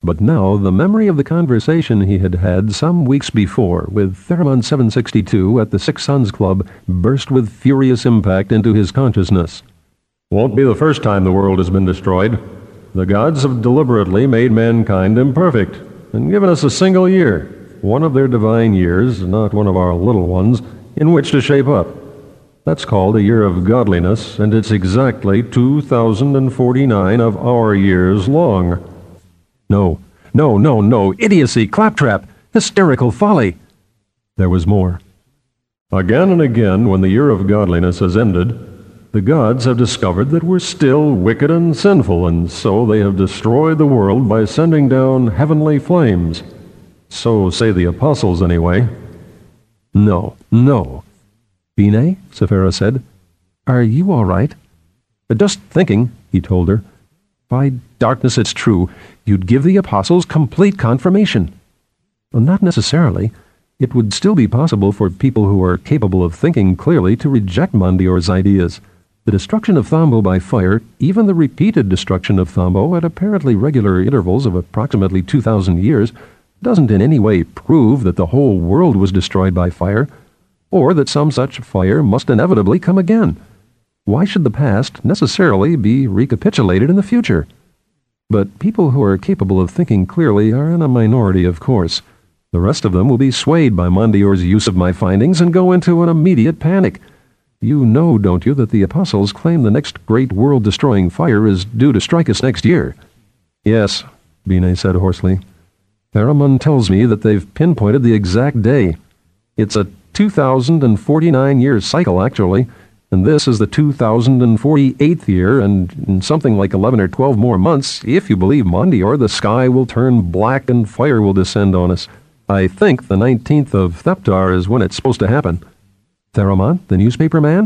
But now the memory of the conversation he had had some weeks before with Theramon 762 at the Six Suns Club burst with furious impact into his consciousness. Won't be the first time the world has been destroyed. The gods have deliberately made mankind imperfect and given us a single year, one of their divine years, not one of our little ones, in which to shape up. That's called a year of godliness, and it's exactly 2,049 of our years long. No, idiocy, claptrap, hysterical folly. There was more. Again and again, when the year of godliness has ended, the gods have discovered that we're still wicked and sinful, and so they have destroyed the world by sending down heavenly flames. So say the apostles, anyway. No. Binet, Sephira said, are you all right? Just thinking, he told her. By darkness, it's true. You'd give the apostles complete confirmation. Well, not necessarily. It would still be possible for people who are capable of thinking clearly to reject Mondior's ideas. The destruction of Thombo by fire, even the repeated destruction of Thombo at apparently regular intervals of approximately 2,000 years, doesn't in any way prove that the whole world was destroyed by fire, or that some such fire must inevitably come again. Why should the past necessarily be recapitulated in the future? But people who are capable of thinking clearly are in a minority, of course. The rest of them will be swayed by Mondior's use of my findings and go into an immediate panic. You know, don't you, that the apostles claim the next great world-destroying fire is due to strike us next year? Yes, Binet said hoarsely. Theramon tells me that they've pinpointed the exact day. It's a 2,049-year cycle, actually, and this is the 2,048th year, and in something like 11 or 12 more months, if you believe Mondior, the sky will turn black and fire will descend on us. I think the 19th of Theptar is when it's supposed to happen. Theramon, the newspaper man?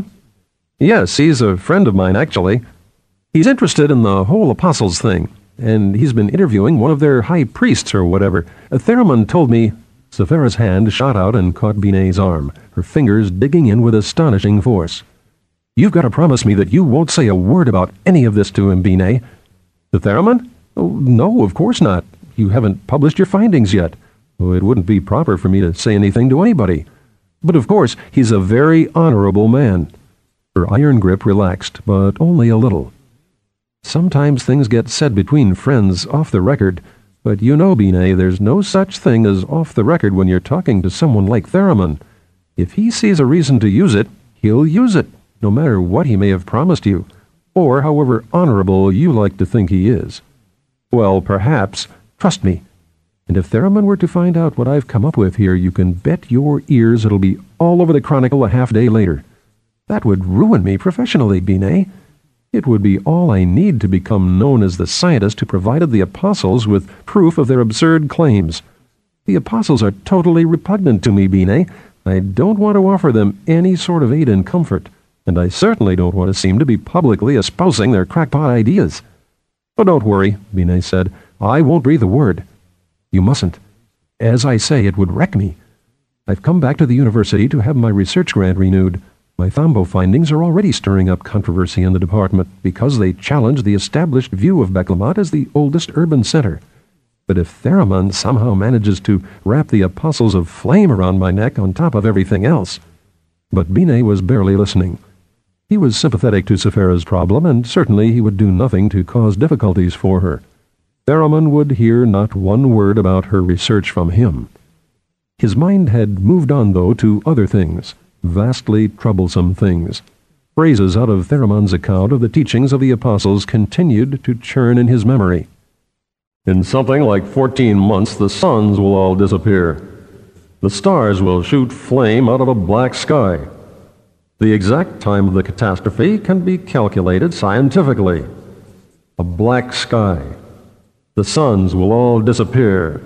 Yes, he's a friend of mine, actually. He's interested in the whole apostles thing, and he's been interviewing one of their high priests or whatever. Theramon told me... Sephira's hand shot out and caught Binet's arm, her fingers digging in with astonishing force. You've got to promise me that you won't say a word about any of this to him, Binet. To Theramon? Oh, no, of course not. You haven't published your findings yet. Oh, it wouldn't be proper for me to say anything to anybody. But of course, he's a very honorable man. Her iron grip relaxed, but only a little. Sometimes things get said between friends off the record, but you know, Binet, there's no such thing as off the record when you're talking to someone like Theramon. If he sees a reason to use it, he'll use it, no matter what he may have promised you, or however honorable you like to think he is. Well, perhaps, trust me. And if Theramon were to find out what I've come up with here, you can bet your ears it'll be all over the Chronicle a half-day later. That would ruin me professionally, Binet. It would be all I need to become known as the scientist who provided the apostles with proof of their absurd claims. The apostles are totally repugnant to me, Binet. I don't want to offer them any sort of aid and comfort, and I certainly don't want to seem to be publicly espousing their crackpot ideas. But don't worry, Binet said. I won't breathe a word. You mustn't. As I say, it would wreck me. I've come back to the university to have my research grant renewed. My Thombo findings are already stirring up controversy in the department because they challenge the established view of Beclamont as the oldest urban center. But if Theramon somehow manages to wrap the apostles of flame around my neck on top of everything else... But Binet was barely listening. He was sympathetic to Sephira's problem, and certainly he would do nothing to cause difficulties for her. Theramon would hear not one word about her research from him. His mind had moved on, though, to other things, vastly troublesome things. Phrases out of Theramon's account of the teachings of the apostles continued to churn in his memory. In something like 14 months, the suns will all disappear. The stars will shoot flame out of a black sky. The exact time of the catastrophe can be calculated scientifically. A black sky. The suns will all disappear.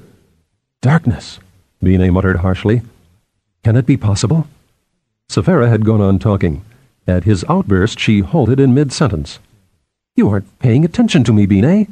Darkness, Binet muttered harshly. Can it be possible? Sephira had gone on talking. At his outburst, she halted in mid-sentence. You aren't paying attention to me, Binet.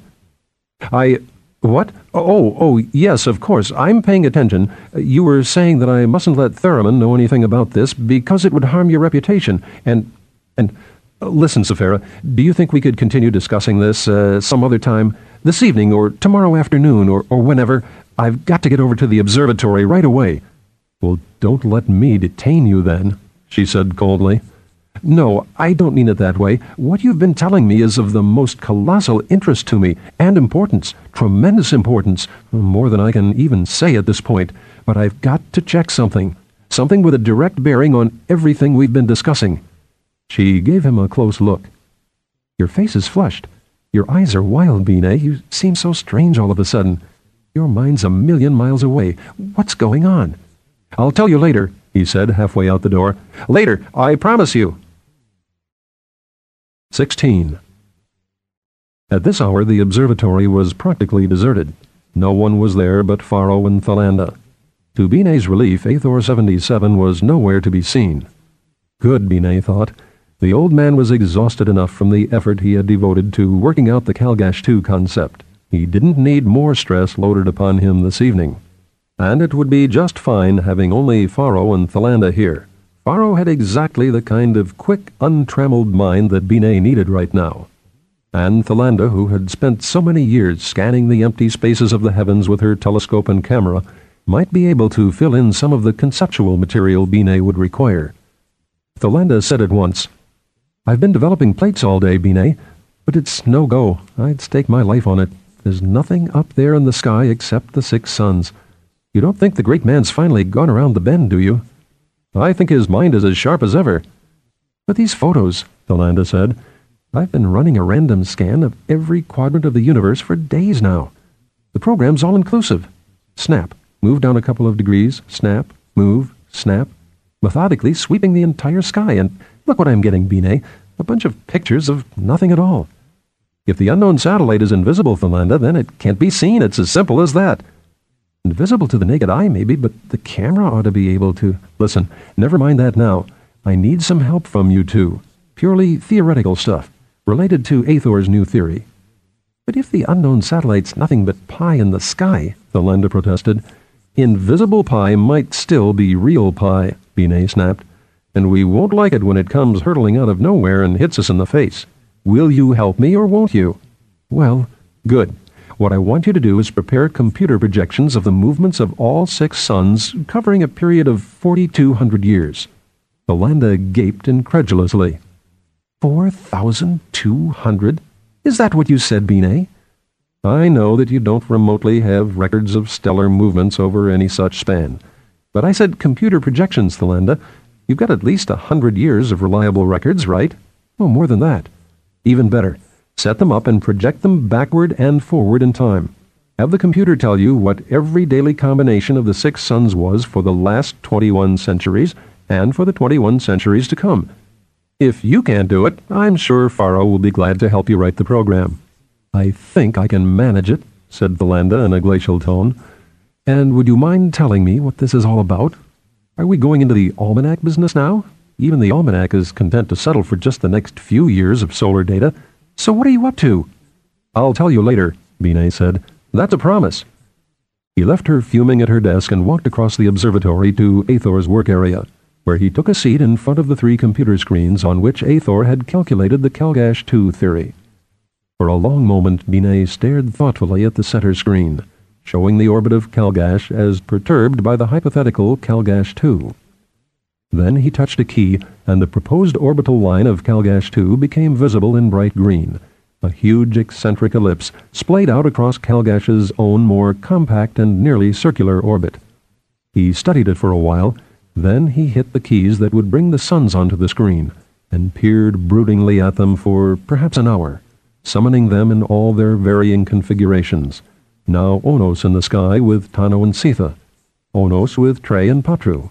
What? Oh, yes, of course, I'm paying attention. You were saying that I mustn't let Theramon know anything about this because it would harm your reputation. Listen, Sephira, do you think we could continue discussing this some other time? this evening or tomorrow afternoon or whenever. I've got to get over to the observatory right away." "Well, don't let me detain you then," she said coldly. "No, I don't mean it that way. What you've been telling me is of the most colossal interest to me, and importance, tremendous importance, more than I can even say at this point. But I've got to check something with a direct bearing on everything we've been discussing." She gave him a close look. "Your face is flushed. Your eyes are wild, Binet. You seem so strange all of a sudden. Your mind's a million miles away. What's going on?" "I'll tell you later," he said, halfway out the door. "Later, I promise you." 16. At this hour the observatory was practically deserted. No one was there but Faro and Thalanda. To Binet's relief, Athor 77 was nowhere to be seen. Good, Binet thought. The old man was exhausted enough from the effort he had devoted to working out the Calgash II concept. He didn't need more stress loaded upon him this evening. And it would be just fine having only Faro and Thalanda here. Faro had exactly the kind of quick, untrammeled mind that Binet needed right now. And Thalanda, who had spent so many years scanning the empty spaces of the heavens with her telescope and camera, might be able to fill in some of the conceptual material Binet would require. Thalanda said at once, "I've been developing plates all day, Binet, but it's no go. I'd stake my life on it. There's nothing up there in the sky except the 6 suns. You don't think the great man's finally gone around the bend, do you?" "I think his mind is as sharp as ever." "But these photos," Thalanda said, "I've been running a random scan of every quadrant of the universe for days now. The program's all-inclusive. Snap, move down a couple of degrees, snap, move, snap, methodically sweeping the entire sky, and look what I'm getting, Binet, a bunch of pictures of nothing at all. If the unknown satellite is invisible, Thalanda, then it can't be seen. It's as simple as that. Invisible to the naked eye, maybe, but the camera ought to be able to... Listen, never mind that now. I need some help from you two. Purely theoretical stuff, related to Athor's new theory." "But if the unknown satellite's nothing but pie in the sky," Thalanda protested. "Invisible pie might still be real pie," Binet snapped. "And we won't like it when it comes hurtling out of nowhere and hits us in the face. Will you help me or won't you?" "Well, good. What I want you to do is prepare computer projections of the movements of all 6 suns covering a period of 4,200 years." Thalanda gaped incredulously. 4,200? Is that what you said, Binet? "I know that you don't remotely have records of stellar movements over any such span. But I said computer projections, Thalanda. You've got at least 100 years of reliable records, right? Oh, more than that. Even better. Set them up and project them backward and forward in time. Have the computer tell you what every daily combination of the 6 suns was for the last 21 centuries and for the 21 centuries to come. If you can't do it, I'm sure Faro will be glad to help you write the program." "I think I can manage it," said Thalanda in a glacial tone. "And would you mind telling me what this is all about? Are we going into the almanac business now? Even the almanac is content to settle for just the next few years of solar data. So what are you up to?" "I'll tell you later," Binet said. "That's a promise." He left her fuming at her desk and walked across the observatory to Athor's work area, where he took a seat in front of the 3 computer screens on which Athor had calculated the Calgash II theory. For a long moment Binet stared thoughtfully at the center screen, showing the orbit of Calgash as perturbed by the hypothetical Calgash II. Then he touched a key, and the proposed orbital line of Calgash II became visible in bright green, a huge eccentric ellipse splayed out across Calgash's own more compact and nearly circular orbit. He studied it for a while, then he hit the keys that would bring the suns onto the screen, and peered broodingly at them for perhaps an hour, summoning them in all their varying configurations. Now Onos in the sky with Tano and Sitha, Onos with Tre and Patru,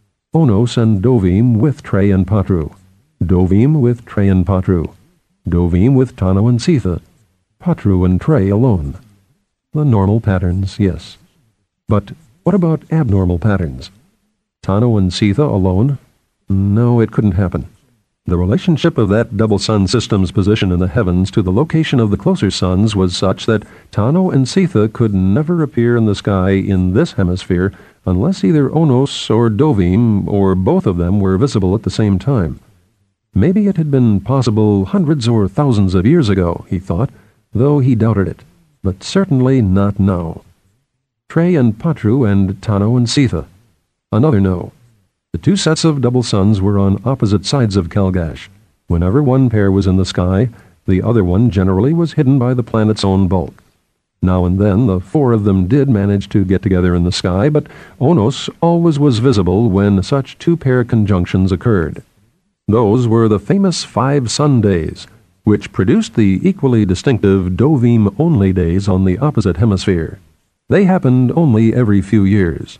Onos and Dovim with Tre and Patru, Dovim with Tre and Patru, Dovim with Tano and Sitha, Patru and Tre alone. The normal patterns, yes. But what about abnormal patterns? Tano and Sitha alone? No, it couldn't happen. The relationship of that double sun system's position in the heavens to the location of the closer suns was such that Tano and Sitha could never appear in the sky in this hemisphere unless either Onos or Dovim or both of them were visible at the same time. Maybe it had been possible hundreds or thousands of years ago, he thought, though he doubted it. but certainly not now. Trey and Patru and Tano and Sitha. Another no. The two sets of double suns were on opposite sides of Kalgash. Whenever one pair was in the sky, the other one generally was hidden by the planet's own bulk. Now and then the four of them did manage to get together in the sky, but Onos always was visible when such two-pair conjunctions occurred. Those were the famous 5 sun days, which produced the equally distinctive Dovim-only days on the opposite hemisphere. They happened only every few years.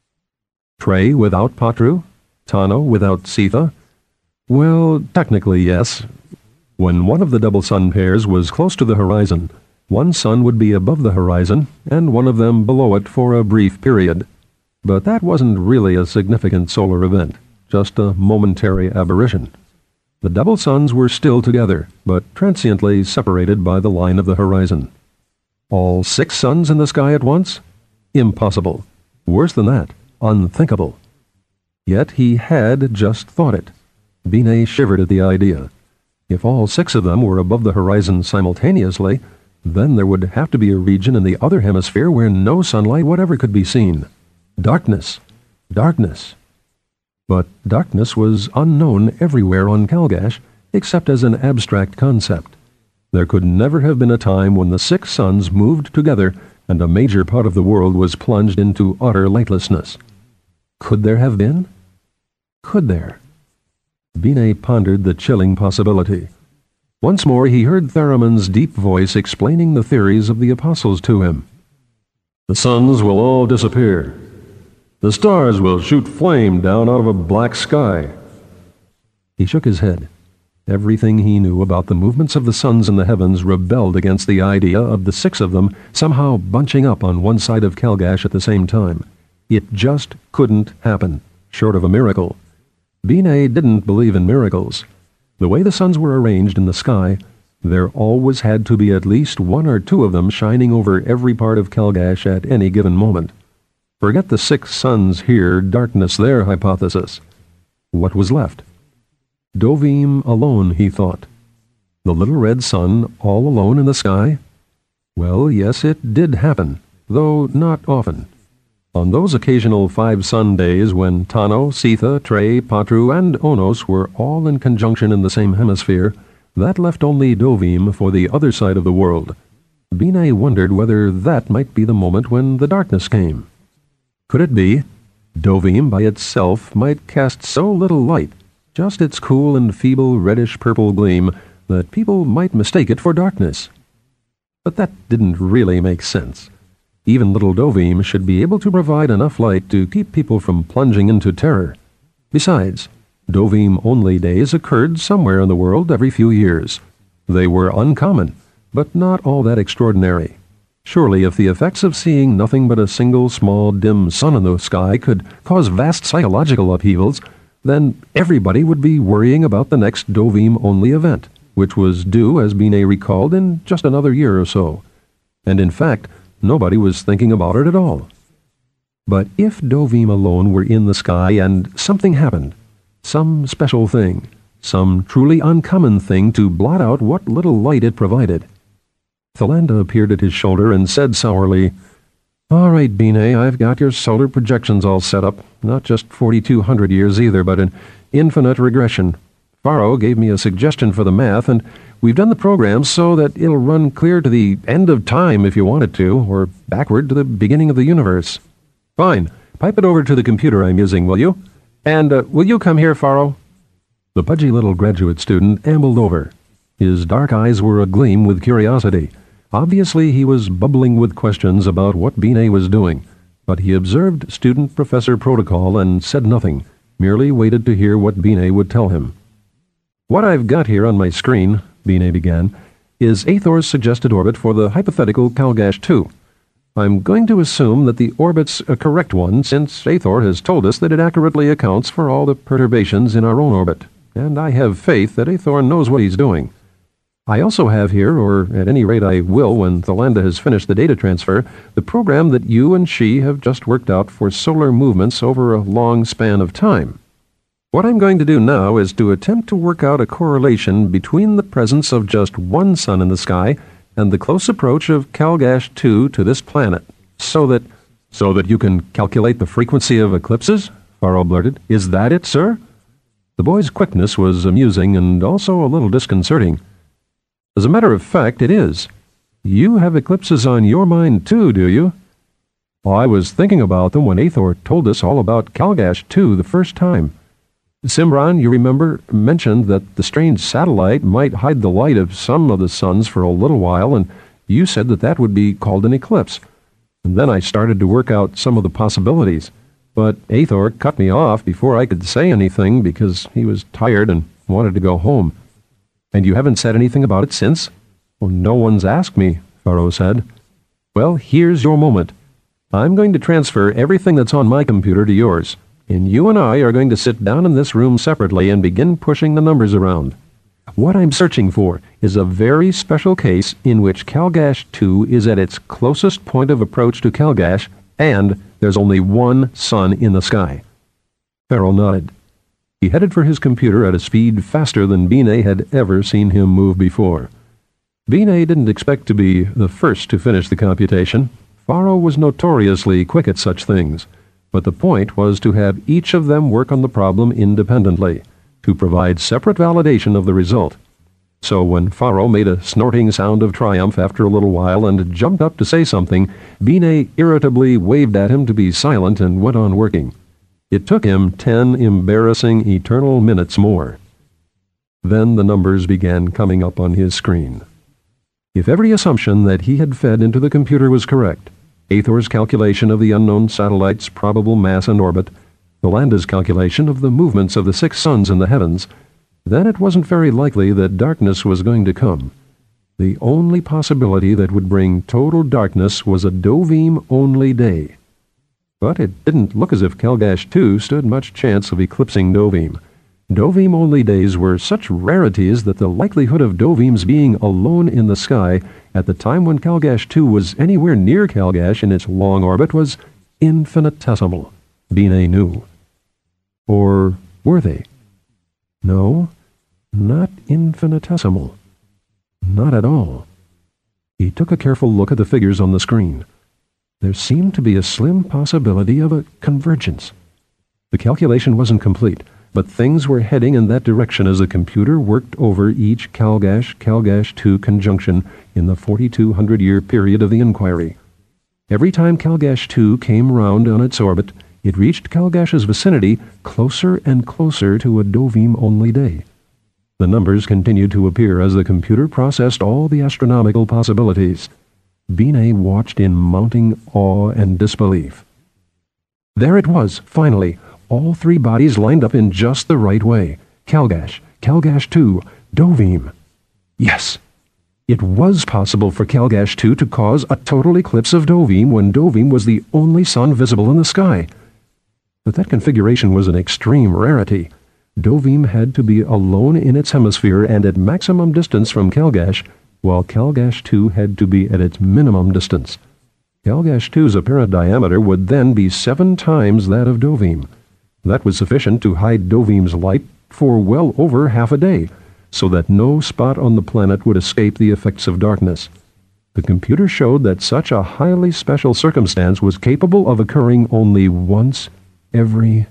Trey without Patru? Tano without Sitha? Well, technically yes. When one of the double sun pairs was close to the horizon, one sun would be above the horizon and one of them below it for a brief period. But that wasn't really a significant solar event, just a momentary aberration. The double suns were still together, but transiently separated by the line of the horizon. All 6 suns in the sky at once? Impossible. Worse than that, unthinkable. Yet he had just thought it. Binay shivered at the idea. If all 6 of them were above the horizon simultaneously, then there would have to be a region in the other hemisphere where no sunlight whatever could be seen. Darkness. Darkness. But darkness was unknown everywhere on Kalgash, except as an abstract concept. There could never have been a time when the 6 suns moved together and a major part of the world was plunged into utter lightlessness. Could there have been? Could there? Binay pondered the chilling possibility. Once more he heard Theramon's deep voice explaining the theories of the apostles to him. The suns will all disappear. The stars will shoot flame down out of a black sky. He shook his head. Everything he knew about the movements of the suns in the heavens rebelled against the idea of the 6 of them somehow bunching up on one side of Kalgash at the same time. It just couldn't happen, short of a miracle. Binay didn't believe in miracles. The way the suns were arranged in the sky, there always had to be at least 1 or 2 of them shining over every part of Kalgash at any given moment. Forget the 6 suns here, darkness there hypothesis. What was left? Dovim alone, he thought. The little red sun all alone in the sky? Well, yes, it did happen, though not often. On those occasional 5 sun days when Tano, Sitha, Trey, Patru, and Onos were all in conjunction in the same hemisphere, that left only Dovim for the other side of the world. Binay wondered whether that might be the moment when the darkness came. Could it be? Dovim by itself might cast so little light, just its cool and feeble reddish-purple gleam, that people might mistake it for darkness. But that didn't really make sense. Even little Dovim should be able to provide enough light to keep people from plunging into terror. Besides, Dovim-only days occurred somewhere in the world every few years. They were uncommon, but not all that extraordinary. Surely if the effects of seeing nothing but a single small dim sun in the sky could cause vast psychological upheavals, then everybody would be worrying about the next Dovim-only event, which was due, as Binay recalled, in just another year or so. And in fact, nobody was thinking about it at all. But if Dovim alone were in the sky and something happened, some special thing, some truly uncommon thing to blot out what little light it provided. Thalanda appeared at his shoulder and said sourly, "All right, Binay, I've got your solar projections all set up. Not just 4,200 years either, but an infinite regression. Faro gave me a suggestion for the math, and we've done the program so that it'll run clear to the end of time if you want it to, or backward to the beginning of the universe." "Fine. Pipe it over to the computer I'm using, will you? And will you come here, Faro?" The pudgy little graduate student ambled over. His dark eyes were agleam with curiosity. Obviously he was bubbling with questions about what Binay was doing, but he observed student-professor protocol and said nothing, merely waited to hear what Binay would tell him. "What I've got here on my screen," Binay began, "is Aethor's suggested orbit for the hypothetical Kalgash 2. I'm going to assume that the orbit's a correct one, since Aethor has told us that it accurately accounts for all the perturbations in our own orbit, and I have faith that Aethor knows what he's doing. I also have here, or at any rate I will when Thalanda has finished the data transfer, the program that you and she have just worked out for solar movements over a long span of time. What I'm going to do now is to attempt to work out a correlation between the presence of just one sun in the sky and the close approach of Calgash II to this planet, so that you can calculate the frequency of eclipses?" Faro blurted. "Is that it, sir?" The boy's quickness was amusing and also a little disconcerting. "As a matter of fact, it is. You have eclipses on your mind too, do you?" "Well, I was thinking about them when Athor told us all about Calgash II the first time. Simran, you remember, mentioned that the strange satellite might hide the light of some of the suns for a little while, and you said that would be called an eclipse. And then I started to work out some of the possibilities. But Athor cut me off before I could say anything because he was tired and wanted to go home." "And you haven't said anything about it since?" "Well, no one's asked me," Faro said. "Well, here's your moment. I'm going to transfer everything that's on my computer to yours, and you and I are going to sit down in this room separately and begin pushing the numbers around. What I'm searching for is a very special case in which Calgash II is at its closest point of approach to Calgash, and there's only one sun in the sky." Faro nodded. He headed for his computer at a speed faster than Binet had ever seen him move before. Binet didn't expect to be the first to finish the computation. Faro was notoriously quick at such things, but the point was to have each of them work on the problem independently, to provide separate validation of the result. So when Faro made a snorting sound of triumph after a little while and jumped up to say something, Binet irritably waved at him to be silent and went on working. It took him 10 embarrassing eternal minutes more. Then the numbers began coming up on his screen. If every assumption that he had fed into the computer was correct, Athor's calculation of the unknown satellite's probable mass and orbit, Yolanda's calculation of the movements of the 6 suns in the heavens, then it wasn't very likely that darkness was going to come. The only possibility that would bring total darkness was a Dovim-only day. But it didn't look as if Calgash II stood much chance of eclipsing Dovim. Dovim-only days were such rarities that the likelihood of Dovim's being alone in the sky at the time when Calgash II was anywhere near Calgash in its long orbit was infinitesimal, Binet knew. Or were they? No, not infinitesimal. Not at all. He took a careful look at the figures on the screen. There seemed to be a slim possibility of a convergence. The calculation wasn't complete, but things were heading in that direction as the computer worked over each Calgash II conjunction in the 4,200-year period of the inquiry. Every time Calgash II came round on its orbit, it reached Calgash's vicinity closer and closer to a Dovim-only day. The numbers continued to appear as the computer processed all the astronomical possibilities. Binet watched in mounting awe and disbelief. There it was, finally, all 3 bodies lined up in just the right way. Calgash II, Dovim. Yes! It was possible for Calgash II to cause a total eclipse of Dovim when Dovim was the only sun visible in the sky. But that configuration was an extreme rarity. Dovim had to be alone in its hemisphere and at maximum distance from Calgash, while Calgash II had to be at its minimum distance. Calgash II's apparent diameter would then be 7 times that of Dovim. That was sufficient to hide Dovim's light for well over half a day, so that no spot on the planet would escape the effects of darkness. The computer showed that such a highly special circumstance was capable of occurring only once every...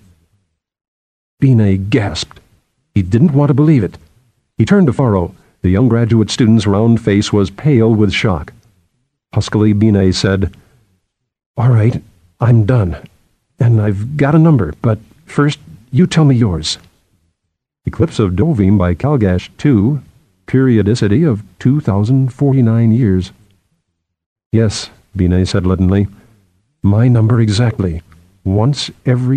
Binet gasped. He didn't want to believe it. He turned to Faro. The young graduate student's round face was pale with shock. Huskily, Binet said, "All right, I'm done. And I've got a number, but first, you tell me yours." "Eclipse of Dovim by Calgash II, periodicity of 2,049 years. "Yes," Binet said leadenly. "My number exactly. Once every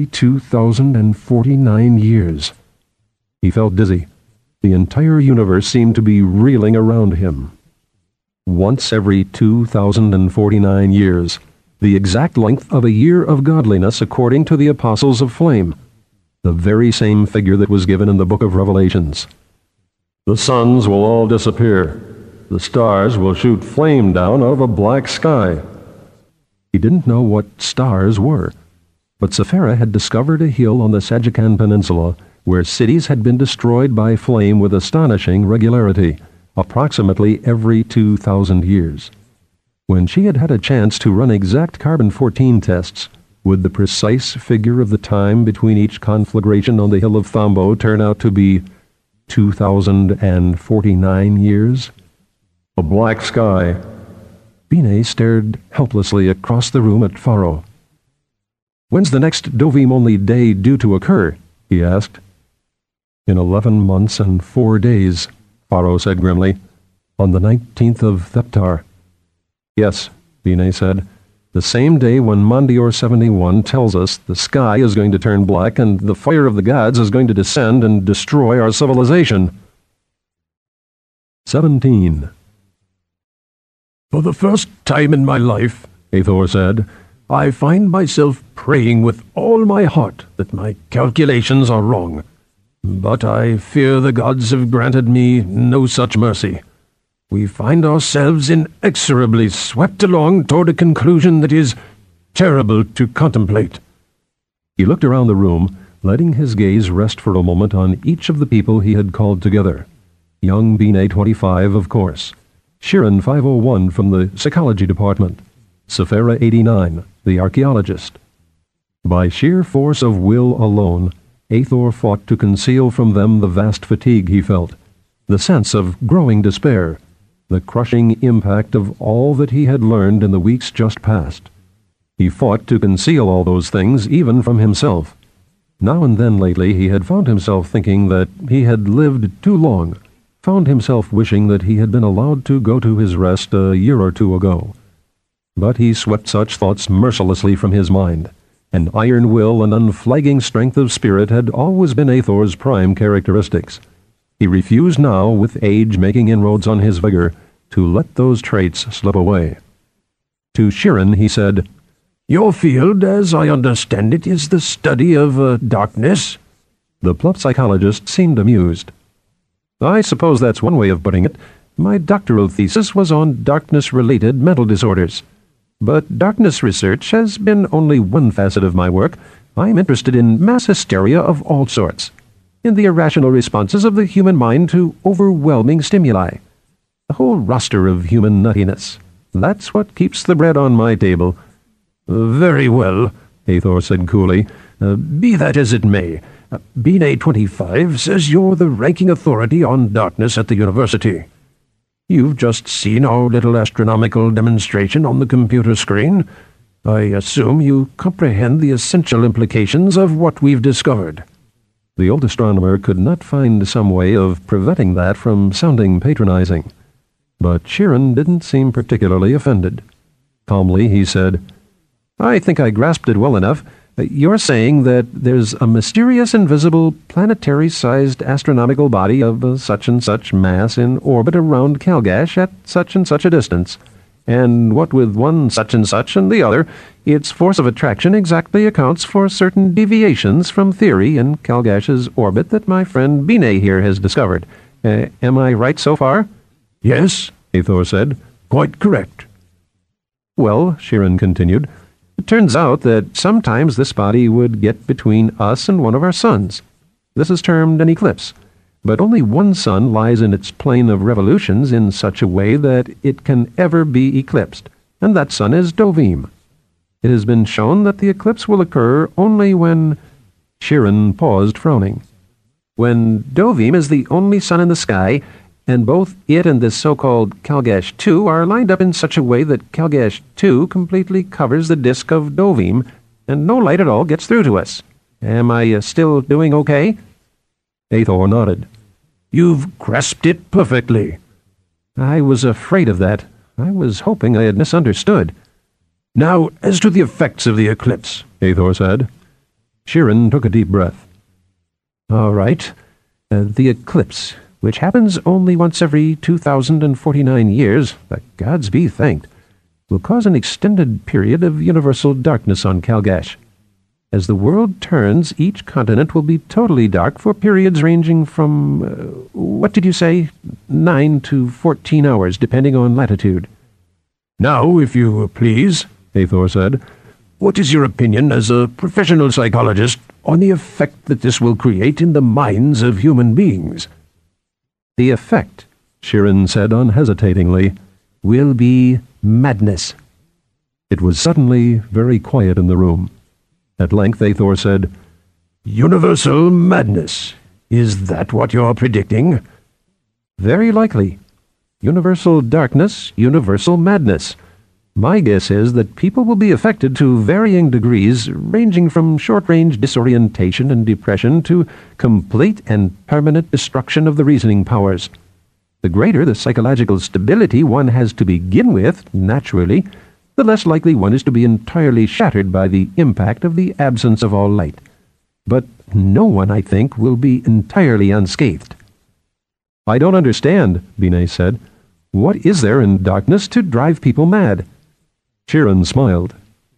2,049 years. He felt dizzy. The entire universe seemed to be reeling around him. Once every 2,049 years. The exact length of a year of godliness according to the apostles of flame. The very same figure that was given in the book of Revelations. The suns will all disappear. The stars will shoot flame down out of a black sky." He didn't know what stars were, but Sephira had discovered a hill on the Sajikan Peninsula where cities had been destroyed by flame with astonishing regularity. approximately every 2,000 years. When she had had a chance to run exact carbon-14 tests, would the precise figure of the time between each conflagration on the hill of Thambo turn out to be 2,049 years? A black sky. Binet stared helplessly across the room at Faro. "When's the next Dovim-only day due to occur?" he asked. "In 11 months and 4 days, Faro said grimly. "On the 19th of Theptar." "Yes," Binet said. "The same day when Mondior 71 tells us the sky is going to turn black and the fire of the gods is going to descend and destroy our civilization." 17. "For the first time in my life," Hathor said, "I find myself praying with all my heart that my calculations are wrong. But I fear the gods have granted me no such mercy. We find ourselves inexorably swept along toward a conclusion that is terrible to contemplate." He looked around the room, letting his gaze rest for a moment on each of the people he had called together. Young Binet 25, of course. Shirin 501 from the psychology department. Sephira 89, the archaeologist. By sheer force of will alone, Hathor fought to conceal from them the vast fatigue he felt, the sense of growing despair, the crushing impact of all that he had learned in the weeks just past. He fought to conceal all those things even from himself. Now and then lately he had found himself thinking that he had lived too long, found himself wishing that he had been allowed to go to his rest a year or two ago. But he swept such thoughts mercilessly from his mind. An iron will and unflagging strength of spirit had always been Hathor's prime characteristics. He refused now, with age making inroads on his vigor, to let those traits slip away. To Shirin he said, "Your field, as I understand it, is the study of darkness?" The plump psychologist seemed amused. "I suppose that's one way of putting it. My doctoral thesis was on darkness-related mental disorders. But darkness research has been only one facet of my work. I'm interested in mass hysteria of all sorts, in the irrational responses of the human mind to overwhelming stimuli. The whole roster of human nuttiness. That's what keeps the bread on my table." "Very well," Hathor said coolly. "Be that as it may, Binet 25 says you're the ranking authority on darkness at the university. You've just seen our little astronomical demonstration on the computer screen. I assume you comprehend the essential implications of what we've discovered." The old astronomer could not find some way of preventing that from sounding patronizing. But Shirin didn't seem particularly offended. Calmly he said, "I think I grasped it well enough. You're saying that there's a mysterious, invisible, planetary-sized astronomical body of such and such mass in orbit around Calgash at such and such a distance, and what with one such and such and the other, its force of attraction exactly accounts for certain deviations from theory in Calgash's orbit that my friend Binet here has discovered. Am I right so far?" "Yes," Hathor said. "Quite correct." "Well," Shirin continued, "it turns out that sometimes this body would get between us and one of our suns. This is termed an eclipse, but only one sun lies in its plane of revolutions in such a way that it can ever be eclipsed, and that sun is Dovim. It has been shown that the eclipse will occur only when—" Shirin paused, frowning. "When Dovim is the only sun in the sky, and both it and this so-called Calgash 2 are lined up in such a way that Calgash 2 completely covers the disk of Dovim, and no light at all gets through to us. Am I still doing okay?" Hathor nodded. "You've grasped it perfectly." "I was afraid of that. I was hoping I had misunderstood." "Now, as to the effects of the eclipse," Hathor said. Shirin took a deep breath. "All right. The eclipse, which happens only once every 2,049 years, the gods be thanked, will cause an extended period of universal darkness on Calgash. As the world turns, each continent will be totally dark for periods ranging from, what did you say, 9 to 14 hours, depending on latitude." "Now, if you please," Hathor said, "what is your opinion as a professional psychologist on the effect that this will create in the minds of human beings?" "The effect," Shirin said unhesitatingly, will be madness. It was suddenly very quiet in the room. At length Aethor said, Universal madness. Is that what you're predicting? Very likely. Universal darkness, universal madness. My guess is that people will be affected to varying degrees, ranging from short-range disorientation and depression to complete and permanent destruction of the reasoning powers. The greater the psychological stability one has to begin with, naturally, the less likely one is to be entirely shattered by the impact of the absence of all light. But no one, I think, will be entirely unscathed. I don't understand, Binet said. What is there in darkness to drive people mad? Shirin smiled.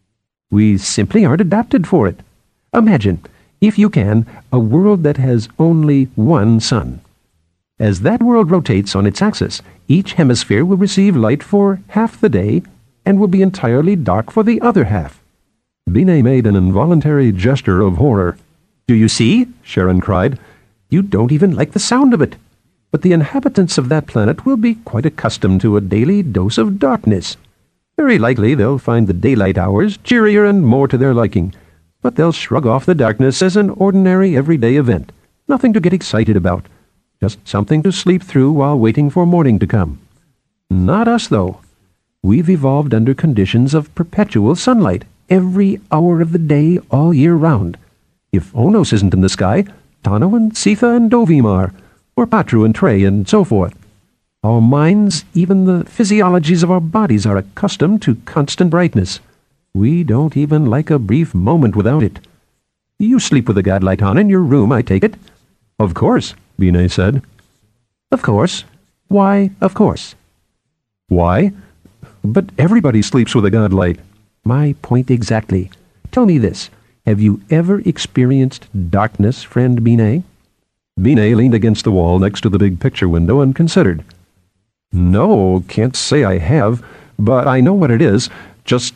We simply aren't adapted for it. Imagine, if you can, a world that has only one sun. As that world rotates on its axis, each hemisphere will receive light for half the day and will be entirely dark for the other half. Binet made an involuntary gesture of horror. Do you see? Shirin cried. You don't even like the sound of it. But the inhabitants of that planet will be quite accustomed to a daily dose of darkness. Very likely they'll find the daylight hours cheerier and more to their liking, but they'll shrug off the darkness as an ordinary everyday event, nothing to get excited about, just something to sleep through while waiting for morning to come. Not us, though. We've evolved under conditions of perpetual sunlight, every hour of the day, all year round. If Onos isn't in the sky, Tano and Sitha and Dovim are, or Patru and Trey, and so forth. Our minds, even the physiologies of our bodies, are accustomed to constant brightness. We don't even like a brief moment without it. You sleep with a godlight on in your room, I take it? Of course, Binet said. Of course. Why, of course? Why? But everybody sleeps with a godlight. My point exactly. Tell me this. Have you ever experienced darkness, friend Binet? Binet leaned against the wall next to the big picture window and considered. No, can't say I have, but I know what it is. Just,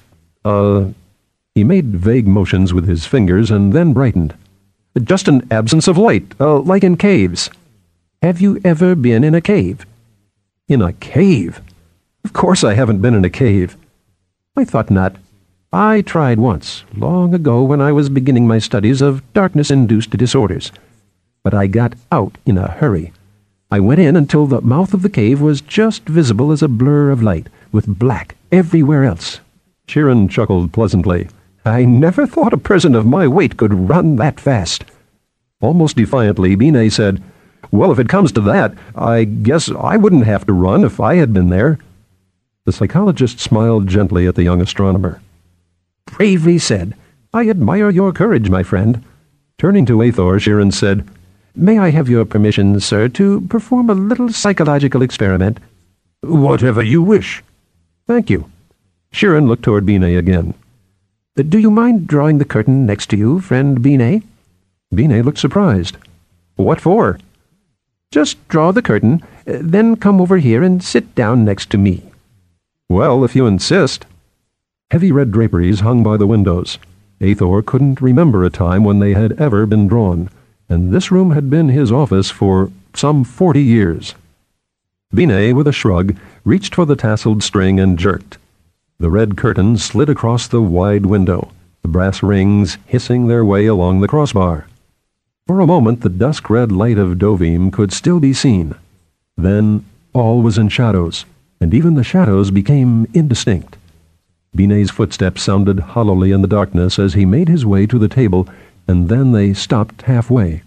He made vague motions with his fingers and then brightened. Just an absence of light, like in caves. Have you ever been in a cave? In a cave? Of course I haven't been in a cave. I thought not. I tried once, long ago when I was beginning my studies of darkness-induced disorders. But I got out in a hurry. I went in until the mouth of the cave was just visible as a blur of light, with black everywhere else. Shirin chuckled pleasantly. I never thought a person of my weight could run that fast. Almost defiantly, Binet said, Well, if it comes to that, I guess I wouldn't have to run if I had been there. The psychologist smiled gently at the young astronomer. Bravely said. I admire your courage, my friend. Turning to Aethor, Shirin said, May I have your permission, sir, to perform a little psychological experiment? Whatever you wish. Thank you. Shirin looked toward Binet again. Do you mind drawing the curtain next to you, friend Binet? Binet looked surprised. What for? Just draw the curtain, then come over here and sit down next to me. Well, if you insist. Heavy red draperies hung by the windows. Aethor couldn't remember a time when they had ever been drawn, and this room had been his office for some 40 years. Binet, with a shrug, reached for the tasseled string and jerked. The red curtain slid across the wide window, the brass rings hissing their way along the crossbar. For a moment the dusk-red light of Dovim could still be seen. Then all was in shadows, and even the shadows became indistinct. Binet's footsteps sounded hollowly in the darkness as he made his way to the table, and then they stopped halfway.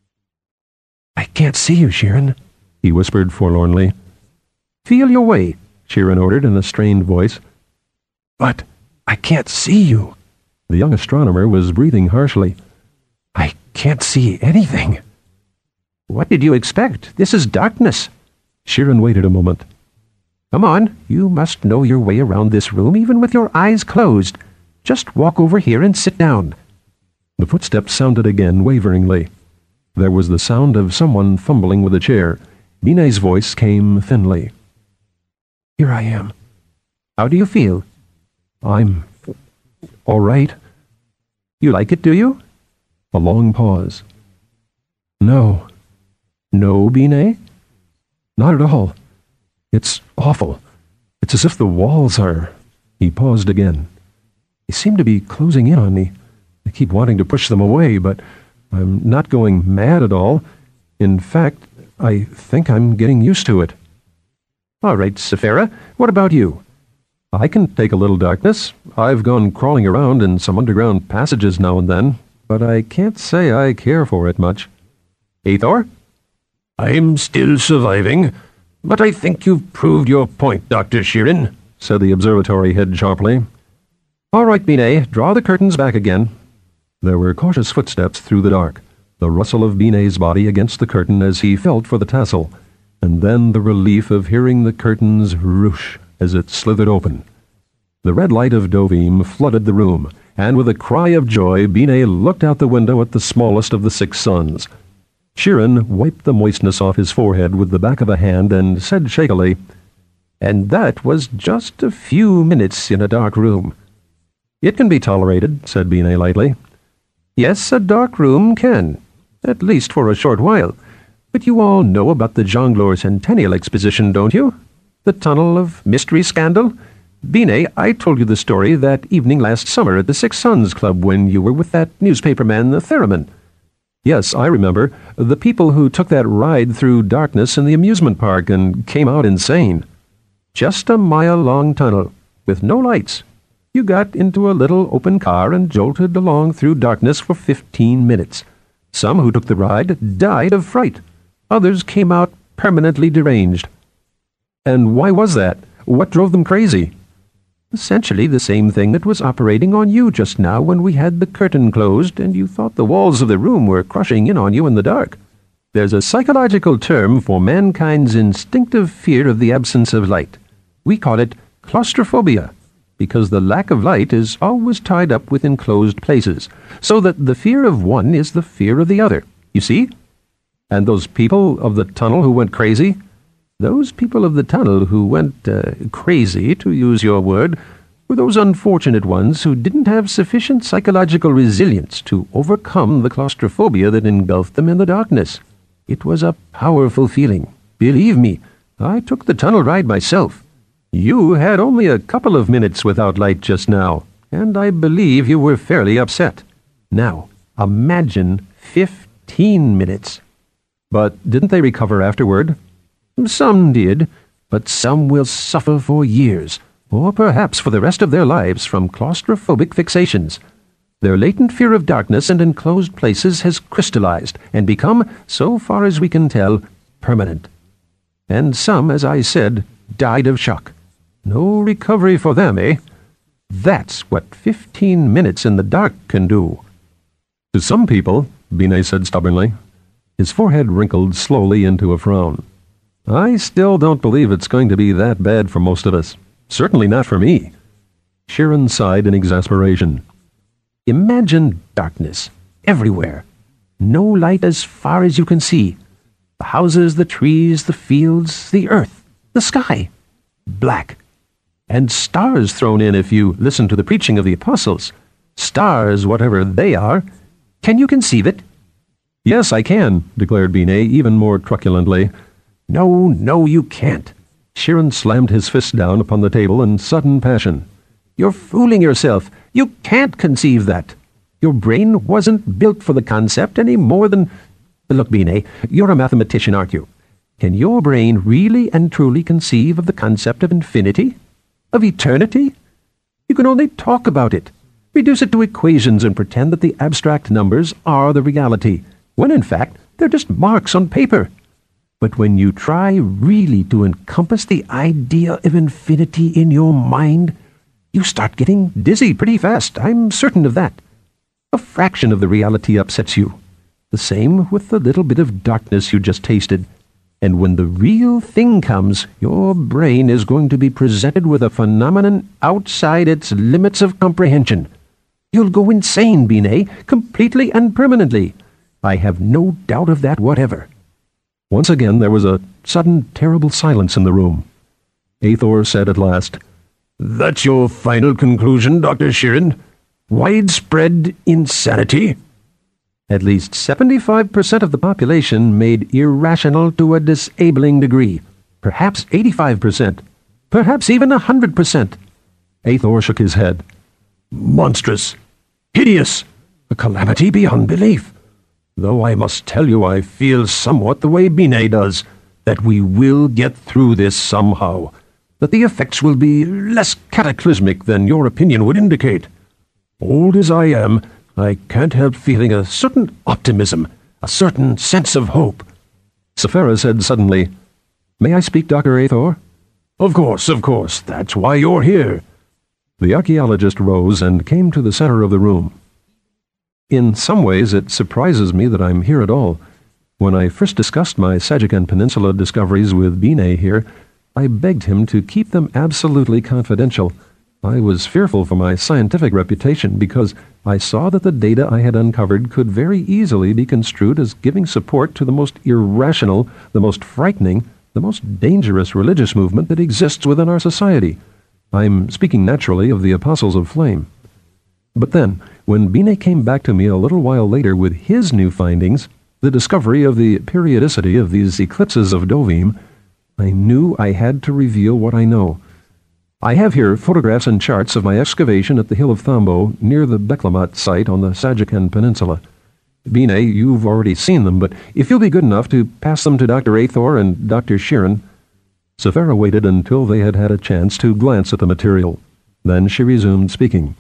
I can't see you, Shirin, he whispered forlornly. Feel your way, Shirin ordered in a strained voice. But I can't see you. The young astronomer was breathing harshly. I can't see anything. What did you expect? This is darkness. Shirin waited a moment. Come on, you must know your way around this room even with your eyes closed. Just walk over here and sit down. The footsteps sounded again waveringly. There was the sound of someone fumbling with a chair. Binet's voice came thinly. Here I am. How do you feel? I'm all right. You like it, do you? A long pause. No. No, Binet? Not at all. It's awful. It's as if the walls are... He paused again. They seem to be closing in on me. I keep wanting to push them away, but I'm not going mad at all. In fact, I think I'm getting used to it. All right, Sephira, what about you? I can take a little darkness. I've gone crawling around in some underground passages now and then, but I can't say I care for it much. Aethor? I'm still surviving, but I think you've proved your point, Dr. Sheeran, said the observatory head sharply. All right, Binet, draw the curtains back again. There were cautious footsteps through the dark, the rustle of Binet's body against the curtain as he felt for the tassel, and then the relief of hearing the curtains roosh as it slithered open. The red light of Dovim flooded the room, and with a cry of joy, Binet looked out the window at the smallest of the 6 suns. Sheeran wiped the moistness off his forehead with the back of a hand and said shakily, "And that was just a few minutes in a dark room." "It can be tolerated," said Binet lightly. "Yes, a dark room can, at least for a short while. But you all know about the Jongleur Centennial Exposition, don't you? The Tunnel of Mystery scandal? Binet, I told you the story that evening last summer at the 6 Suns Club when you were with that newspaperman, the Theremin." "Yes, I remember. The people who took that ride through darkness in the amusement park and came out insane. Just a mile-long tunnel, with no lights. You got into a little open car and jolted along through darkness for 15 minutes. Some who took the ride died of fright. Others came out permanently deranged." "And why was that? What drove them crazy?" "Essentially the same thing that was operating on you just now when we had the curtain closed and you thought the walls of the room were crushing in on you in the dark. There's a psychological term for mankind's instinctive fear of the absence of light. We call it claustrophobia, because the lack of light is always tied up with enclosed places, so that the fear of one is the fear of the other. You see? And those people of the tunnel who went crazy? Those people of the tunnel who went crazy, to use your word, were those unfortunate ones who didn't have sufficient psychological resilience to overcome the claustrophobia that engulfed them in the darkness. It was a powerful feeling. Believe me, I took the tunnel ride myself. You had only a couple of minutes without light just now, and I believe you were fairly upset. Now, imagine 15 minutes. But didn't they recover afterward?" "Some did, but some will suffer for years, or perhaps for the rest of their lives, from claustrophobic fixations. Their latent fear of darkness and enclosed places has crystallized and become, so far as we can tell, permanent. And some, as I said, died of shock. No recovery for them, eh? That's what 15 minutes in the dark can do." "To some people," Binet said stubbornly. His forehead wrinkled slowly into a frown. "I still don't believe it's going to be that bad for most of us. Certainly not for me." Sheeran sighed in exasperation. "Imagine darkness, everywhere. No light as far as you can see. The houses, the trees, the fields, the earth, the sky. Black. And stars thrown in if you listen to the preaching of the apostles. Stars, whatever they are. Can you conceive it?" "Yes, I can," declared Binet even more truculently. No, you can't." Sheeran slammed his fist down upon the table in sudden passion. "You're fooling yourself. You can't conceive that. Your brain wasn't built for the concept any more than... Look, Binet, you're a mathematician, aren't you? Can your brain really and truly conceive of the concept of infinity? Of eternity? You can only talk about it. Reduce it to equations and pretend that the abstract numbers are the reality, when in fact they're just marks on paper. But when you try really to encompass the idea of infinity in your mind, you start getting dizzy pretty fast. I'm certain of that. A fraction of the reality upsets you. The same with the little bit of darkness you just tasted. And when the real thing comes, your brain is going to be presented with a phenomenon outside its limits of comprehension. You'll go insane, Binet, completely and permanently. I have no doubt of that whatever." Once again there was a sudden, terrible silence in the room. Aethor said at last, "That's your final conclusion, Dr. Sheeran? Widespread insanity?" "At least 75% of the population made irrational to a disabling degree. Perhaps 85%. Perhaps even 100%. Aethor shook his head. Monstrous! Hideous! A calamity beyond belief! Though I must tell you I feel somewhat the way Binet does, that we will get through this somehow, that the effects will be less cataclysmic than your opinion would indicate. Old as I am, I can't help feeling a certain optimism, a certain sense of hope. Sephira said suddenly, "May I speak, Dr. Aethor?" Of course, that's why you're here." The archaeologist rose and came to the center of the room. In some ways it surprises me that I'm here at all. When I first discussed my Sagikan Peninsula discoveries with Binet here, I begged him to keep them absolutely confidential. I was fearful for my scientific reputation because I saw that the data I had uncovered could very easily be construed as giving support to the most irrational, the most frightening, the most dangerous religious movement that exists within our society. I'm speaking naturally of the Apostles of Flame. But then, when Binet came back to me a little while later with his new findings, the discovery of the periodicity of these eclipses of Dovim, I knew I had to reveal what I know. I have here photographs and charts of my excavation at the Hill of Thambo near the Beklamat site on the Sagikan Peninsula. Binet, you've already seen them, but if you'll be good enough to pass them to Dr. Aethor and Dr. Sheeran. Sephira waited until they had had a chance to glance at the material. Then she resumed speaking.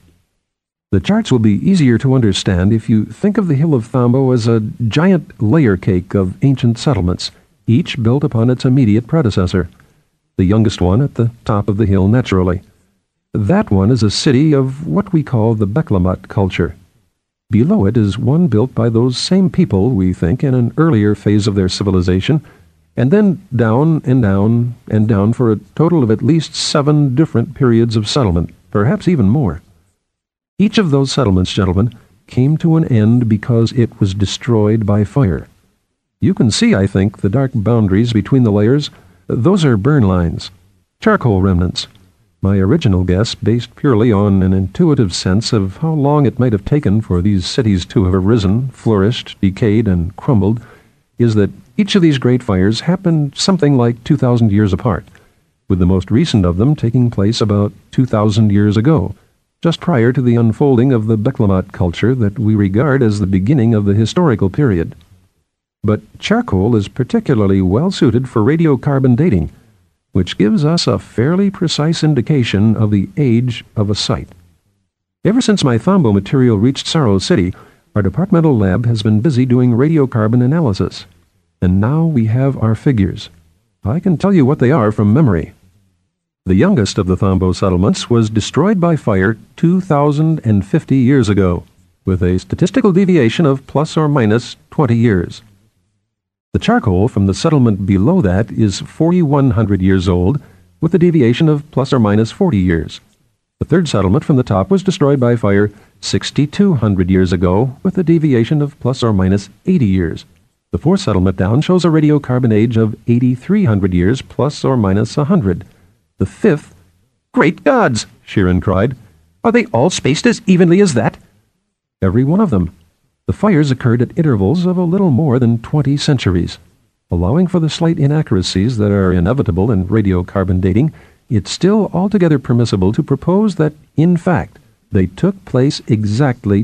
The charts will be easier to understand if you think of the Hill of Thambo as a giant layer cake of ancient settlements, each built upon its immediate predecessor. The youngest one at the top of the hill naturally. That one is a city of what we call the Beklamat culture. Below it is one built by those same people, we think, in an earlier phase of their civilization, and then down and down and down for a total of at least 7 different periods of settlement, perhaps even more. Each of those settlements, gentlemen, came to an end because it was destroyed by fire. You can see, I think, the dark boundaries between the layers. Those are burn lines, charcoal remnants. My original guess, based purely on an intuitive sense of how long it might have taken for these cities to have arisen, flourished, decayed, and crumbled, is that each of these great fires happened something like 2,000 years apart, with the most recent of them taking place about 2,000 years ago, just prior to the unfolding of the Beklamat culture that we regard as the beginning of the historical period. But charcoal is particularly well suited for radiocarbon dating, which gives us a fairly precise indication of the age of a site. Ever since my Thambo material reached Saro City, our departmental lab has been busy doing radiocarbon analysis. And now we have our figures. I can tell you what they are from memory. The youngest of the Thambo settlements was destroyed by fire 2,050 years ago, with a statistical deviation of plus or minus 20 years. The charcoal from the settlement below that is 4,100 years old, with a deviation of plus or minus 40 years. The third settlement from the top was destroyed by fire 6,200 years ago, with a deviation of plus or minus 80 years. The fourth settlement down shows a radiocarbon age of 8,300 years, plus or minus 100. The fifth... Great gods! Sheeran cried. Are they all spaced as evenly as that? Every one of them. The fires occurred at intervals of a little more than 20 centuries. Allowing for the slight inaccuracies that are inevitable in radiocarbon dating, it's still altogether permissible to propose that, in fact, they took place exactly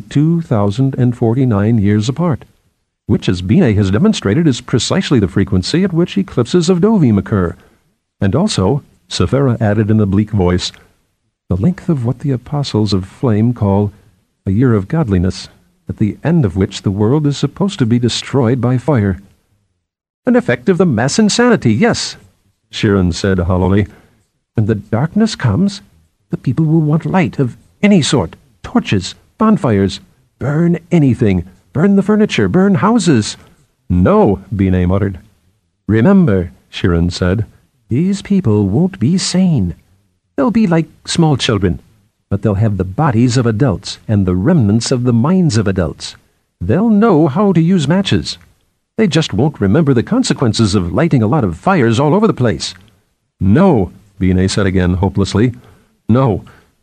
2,049 years apart, which, as Binet has demonstrated, is precisely the frequency at which eclipses of Dovim occur. And also, Sephira added in a bleak voice, the length of what the Apostles of Flame call a year of godliness, at the end of which the world is supposed to be destroyed by fire. An effect of the mass insanity, yes, Sheeran said hollowly. When the darkness comes, the people will want light of any sort, torches, bonfires, burn anything, burn the furniture, burn houses. No, Binet muttered. Remember, Sheeran said, these people won't be sane. They'll be like small children, but they'll have the bodies of adults and the remnants of the minds of adults. They'll know how to use matches. They just won't remember the consequences of lighting a lot of fires all over the place. No, Binet said again hopelessly. No.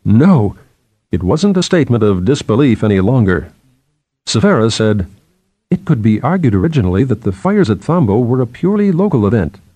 It wasn't a statement of disbelief any longer. Sephira said, it could be argued originally that the fires at Thambo were a purely local event,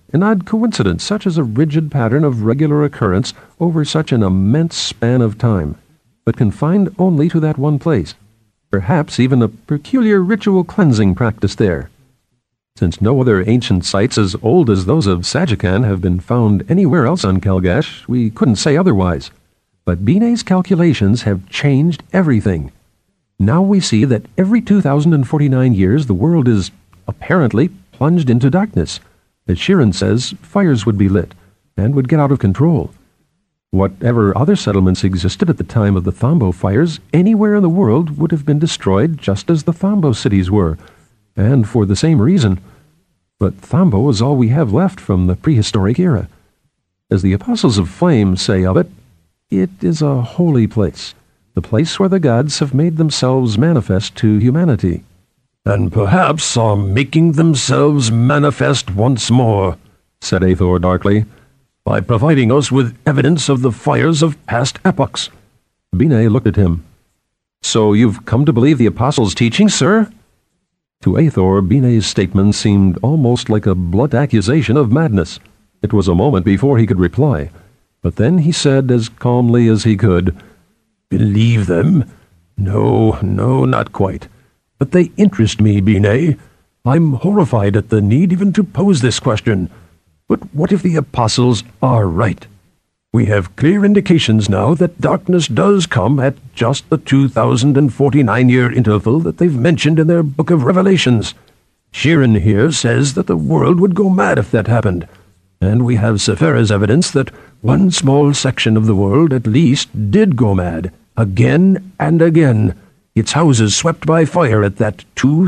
an odd coincidence such as a rigid pattern of regular occurrence over such an immense span of time, but confined only to that one place. Perhaps even a peculiar ritual cleansing practice there. Since no other ancient sites as old as those of Sajikan have been found anywhere else on Kalgash, we couldn't say otherwise. But Binay's calculations have changed everything. Now we see that every 2,049 years the world is, apparently, plunged into darkness. As Sheeran says, fires would be lit, and would get out of control. Whatever other settlements existed at the time of the Thombo fires, anywhere in the world would have been destroyed just as the Thombo cities were, and for the same reason. But Thombo is all we have left from the prehistoric era. As the Apostles of Flame say of it, it is a holy place, the place where the gods have made themselves manifest to humanity. And perhaps are making themselves manifest once more, said Aethor darkly, by providing us with evidence of the fires of past epochs. Binay looked at him. So you've come to believe the Apostles' teaching, sir? To Aethor, Binay's statement seemed almost like a blunt accusation of madness. It was a moment before he could reply, but then he said as calmly as he could, Believe them? No, not quite. But they interest me, Binay. I'm horrified at the need even to pose this question. But what if the Apostles are right? We have clear indications now that darkness does come at just the 2,049-year interval that they've mentioned in their Book of Revelations. Sheeran here says that the world would go mad if that happened, and we have Sephira's evidence that one small section of the world at least did go mad, again and again, its houses swept by fire at that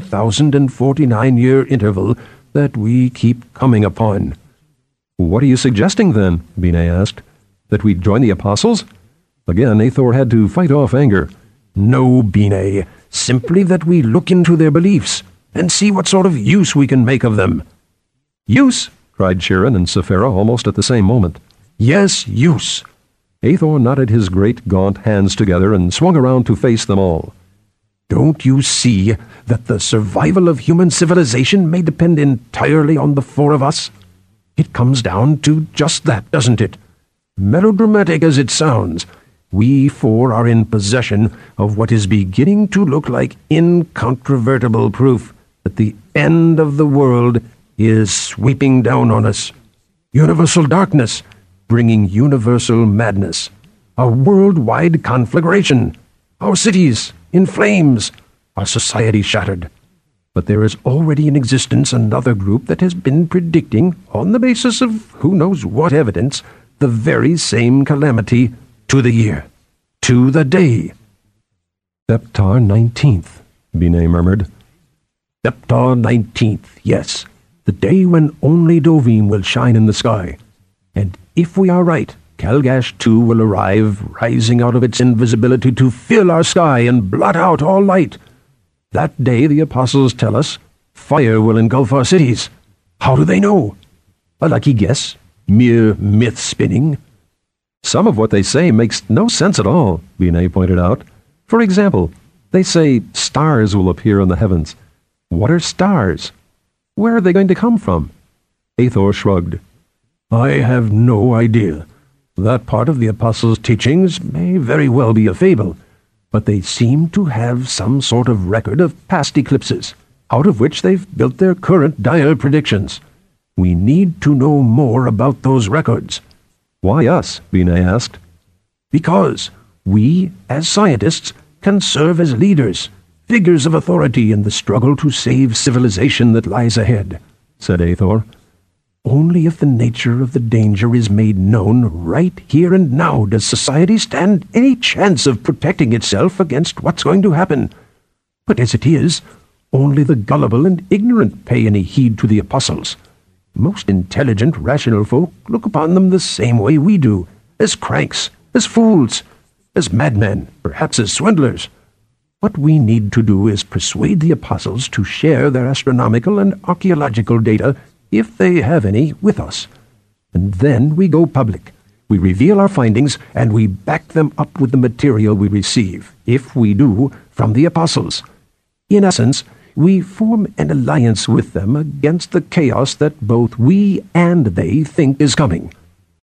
2,049-year interval that we keep coming upon. What are you suggesting, then? Binay asked. That we join the Apostles? Again, Aethor had to fight off anger. No, Binay. Simply that we look into their beliefs and see what sort of use we can make of them. Use? Cried Sheeran and Sephira almost at the same moment. Yes, use. Aethor knotted his great gaunt hands together and swung around to face them all. Don't you see that the survival of human civilization may depend entirely on the four of us? It comes down to just that, doesn't it? Melodramatic as it sounds, we four are in possession of what is beginning to look like incontrovertible proof that the end of the world is sweeping down on us. Universal darkness, bringing universal madness. A worldwide conflagration. Our cities in flames. Our society shattered. But there is already in existence another group that has been predicting, on the basis of who knows what evidence, the very same calamity to the year, to the day. Theptar 19th, Binay murmured. Theptar 19th, yes, the day when only Dovim will shine in the sky. And if we are right, Kalgash too will arrive, rising out of its invisibility to fill our sky and blot out all light. That day, the Apostles tell us, fire will engulf our cities. How do they know? A lucky guess. Mere myth-spinning. Some of what they say makes no sense at all, Binay pointed out. For example, they say stars will appear in the heavens. What are stars? Where are they going to come from? Aethor shrugged. I have no idea. That part of the Apostles' teachings may very well be a fable, but they seem to have some sort of record of past eclipses, out of which they've built their current dire predictions. We need to know more about those records. Why us? Binay asked. Because we, as scientists, can serve as leaders, figures of authority in the struggle to save civilization that lies ahead, said Aethor. Only if the nature of the danger is made known right here and now does society stand any chance of protecting itself against what's going to happen. But as it is, only the gullible and ignorant pay any heed to the Apostles. Most intelligent, rational folk look upon them the same way we do, as cranks, as fools, as madmen, perhaps as swindlers. What we need to do is persuade the Apostles to share their astronomical and archaeological data, if they have any, with us. And then we go public. We reveal our findings, and we back them up with the material we receive, if we do, from the Apostles. In essence, we form an alliance with them against the chaos that both we and they think is coming.